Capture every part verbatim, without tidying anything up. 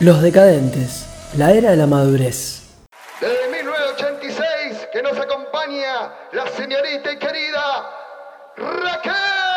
Los Decadentes, la era de la madurez. Desde mil novecientos ochenta y seis que nos acompaña la señorita y querida Raquel.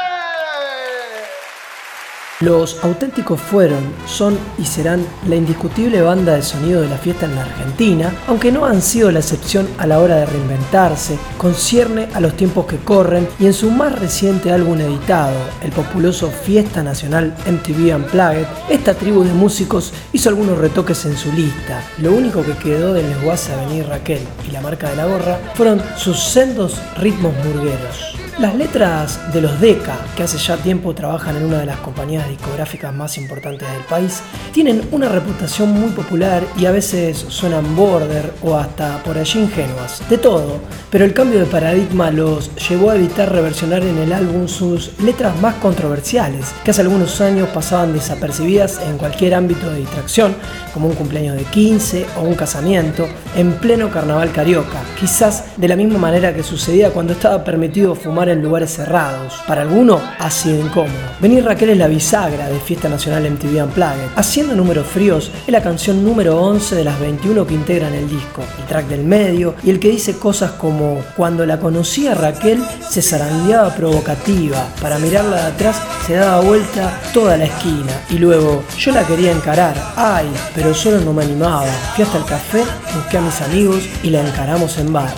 Los Auténticos fueron, son y serán la indiscutible banda de sonido de la fiesta en la Argentina, aunque no han sido la excepción a la hora de reinventarse, concierne a los tiempos que corren y en su más reciente álbum editado, el populoso Fiesta Nacional M T V Unplugged, esta tribu de músicos hizo algunos retoques en su lista. Lo único que quedó del desguace a venir Raquel y la marca de la gorra fueron sus sendos ritmos murgueros. Las letras de los Deca, que hace ya tiempo trabajan en una de las compañías discográficas más importantes del país, tienen una reputación muy popular y a veces suenan border o hasta por allí ingenuas. De todo, pero el cambio de paradigma los llevó a evitar reversionar en el álbum sus letras más controversiales, que hace algunos años pasaban desapercibidas en cualquier ámbito de distracción, como un cumpleaños de quince o un casamiento, en pleno carnaval carioca, quizás de la misma manera que sucedía cuando estaba permitido fumar en lugares cerrados. Para alguno ha sido incómodo. Venir Raquel es la bisagra de Fiesta Nacional M T V Unplugged. Haciendo números fríos es la canción número once de las veintiuno que integran el disco, el track del medio y el que dice cosas como: cuando la conocí a Raquel se zarandeaba provocativa, para mirarla de atrás se daba vuelta toda la esquina y luego yo la quería encarar, ay, pero solo no me animaba. Fui hasta el café, busqué a mis amigos y la encaramos en barra.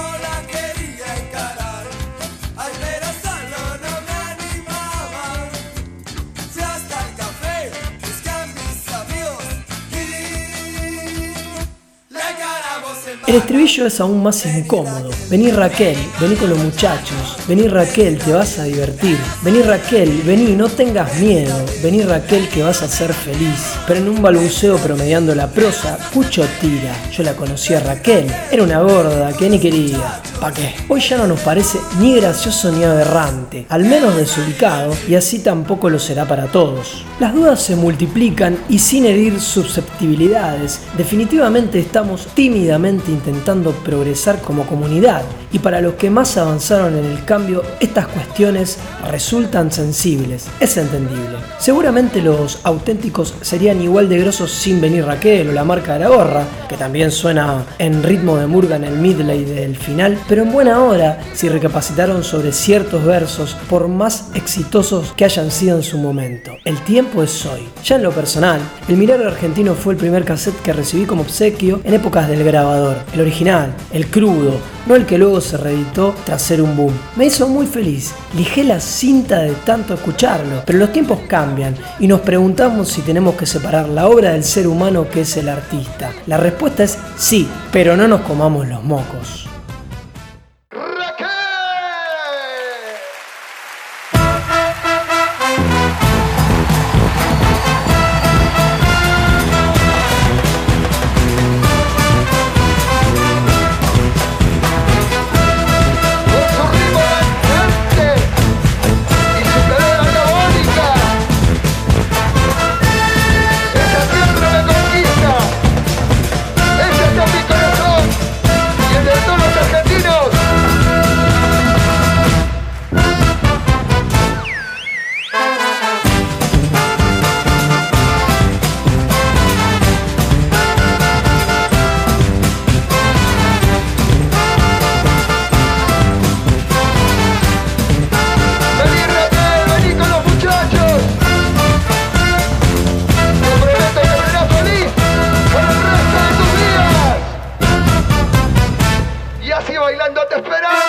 El estribillo es aún más incómodo. Vení Raquel, vení con los muchachos. Vení Raquel, te vas a divertir. Vení Raquel, vení, no tengas miedo. Vení Raquel, que vas a ser feliz. Pero en un balbuceo promediando la prosa, Cucho tira: yo la conocí a Raquel, era una gorda que ni quería. ¿Pa' qué? Hoy ya no nos parece ni gracioso ni aberrante, al menos desubicado, y así tampoco lo será para todos. Las dudas se multiplican y sin herir susceptibilidades, definitivamente estamos tímidamente intentando progresar como comunidad, y para los que más avanzaron en el cambio, estas cuestiones resultan sensibles. Es entendible. Seguramente los Auténticos serían igual de grosos sin venir Raquel o la marca de la gorra, que también suena en ritmo de murga en el medley del final, pero en buena hora si recapacitaron sobre ciertos versos, por más exitosos que hayan sido en su momento. El tiempo es hoy. Ya en lo personal, El Milagro Argentino fue el primer cassette que recibí como obsequio en épocas del grabador. El original, el crudo, no el que luego se reeditó tras ser un boom. Me hizo muy feliz. Lijé la cinta de tanto escucharlo, pero los tiempos cambian y nos preguntamos si tenemos que separar la obra del ser humano que es el artista. La respuesta es sí, pero no nos comamos los mocos. Bailando te esperamos.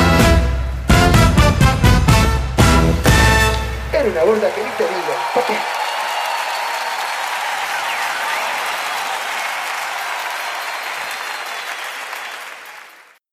Una gorda que ni te digo. ¿Por qué?